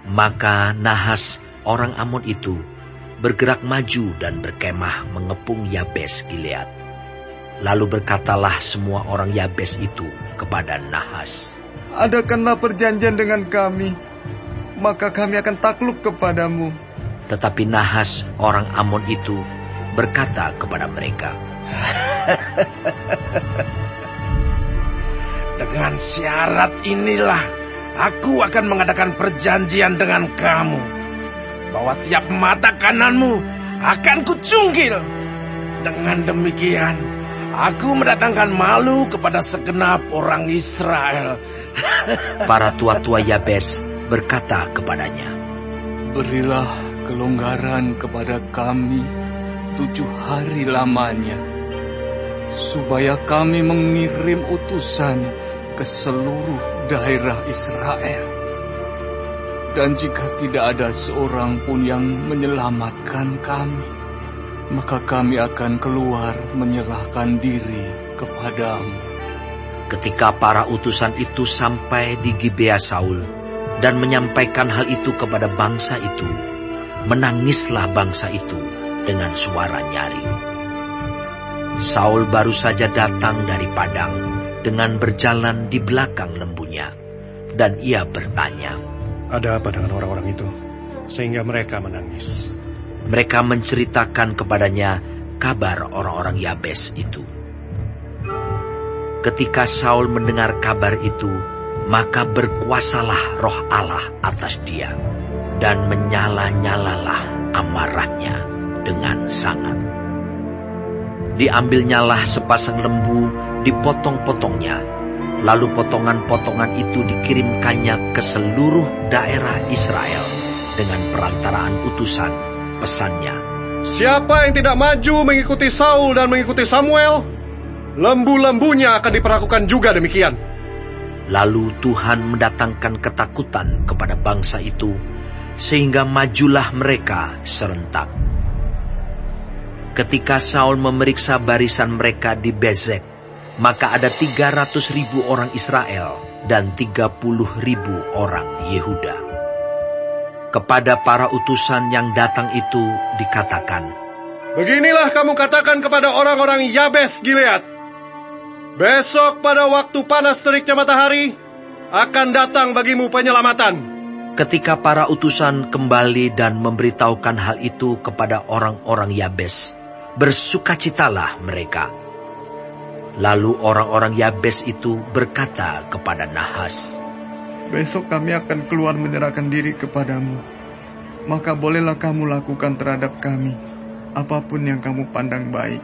Maka Nahas orang Amon itu bergerak maju dan berkemah mengepung Yabes Gilead. Lalu berkatalah semua orang Yabes itu kepada Nahas, "Adakanlah perjanjian dengan kami, maka kami akan takluk kepadamu." Tetapi Nahas orang Amon itu berkata kepada mereka, "Dengan syarat inilah aku akan mengadakan perjanjian dengan kamu, bahwa tiap mata kananmu akan kucungkil. Dengan demikian, aku mendatangkan malu kepada segenap orang Israel." Para tua-tua Yabes berkata kepadanya, "Berilah kelonggaran kepada kami 7 hari lamanya, supaya kami mengirim utusan ke seluruh daerah Israel. Dan jika tidak ada seorang pun yang menyelamatkan kami, maka kami akan keluar menyerahkan diri kepadamu." Ketika para utusan itu sampai di Gibea Saul dan menyampaikan hal itu kepada bangsa itu, menangislah bangsa itu dengan suara nyaring. Saul baru saja datang dari padang dengan berjalan di belakang lembunya, dan ia bertanya, "Ada apa dengan orang-orang itu, sehingga mereka menangis?" Mereka menceritakan kepadanya kabar orang-orang Yabes itu. Ketika Saul mendengar kabar itu, maka berkuasalah roh Allah atas dia, dan menyala-nyalalah amarahnya dengan sangat. Diambilnyalah sepasang lembu, dipotong-potongnya, lalu potongan-potongan itu dikirimkannya ke seluruh daerah Israel dengan perantaraan utusan. Pesannya, "Siapa yang tidak maju mengikuti Saul dan mengikuti Samuel, lembu-lembunya akan diperlakukan juga demikian." Lalu Tuhan mendatangkan ketakutan kepada bangsa itu, sehingga majulah mereka serentak. Ketika Saul memeriksa barisan mereka di Bezek, maka ada 300.000 orang Israel dan 30.000 orang Yehuda. Kepada para utusan yang datang itu dikatakan, "Beginilah kamu katakan kepada orang-orang Yabes Gilead, besok pada waktu panas teriknya matahari, akan datang bagimu penyelamatan." Ketika para utusan kembali dan memberitahukan hal itu kepada orang-orang Yabes, bersukacitalah mereka. Lalu orang-orang Yabes itu berkata kepada Nahas, "Besok kami akan keluar menyerahkan diri kepadamu. Maka bolehlah kamu lakukan terhadap kami apapun yang kamu pandang baik."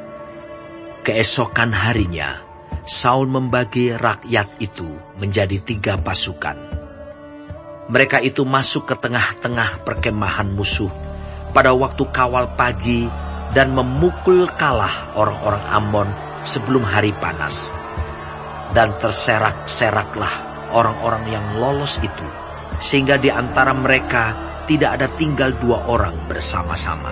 Keesokan harinya, Saul membagi rakyat itu menjadi 3 pasukan. Mereka itu masuk ke tengah-tengah perkemahan musuh pada waktu kawal pagi dan memukul kalah orang-orang Amon sebelum hari panas. Dan terserak-seraklah orang-orang yang lolos itu, sehingga di antara mereka tidak ada tinggal 2 orang bersama-sama.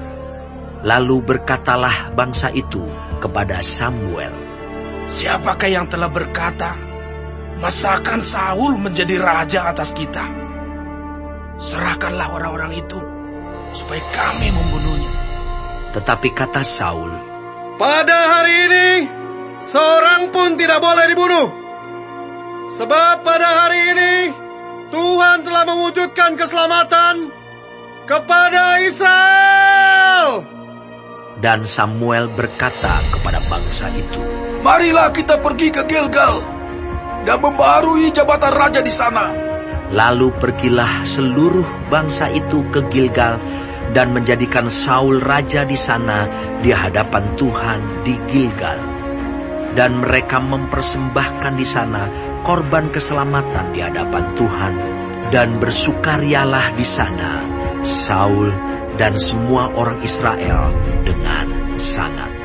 Lalu berkatalah bangsa itu kepada Samuel, "Siapakah yang telah berkata, masakan Saul menjadi raja atas kita? Serahkanlah orang-orang itu, supaya kami membunuhnya." Tetapi kata Saul, "Pada hari ini, seorang pun tidak boleh dibunuh. Sebab pada hari ini, Tuhan telah mewujudkan keselamatan kepada Israel." Dan Samuel berkata kepada bangsa itu, "Marilah kita pergi ke Gilgal dan membaharui jabatan raja di sana." Lalu pergilah seluruh bangsa itu ke Gilgal dan menjadikan Saul raja di sana di hadapan Tuhan di Gilgal. Dan mereka mempersembahkan di sana korban keselamatan di hadapan Tuhan, dan bersukarialah di sana Saul dan semua orang Israel dengan sangat.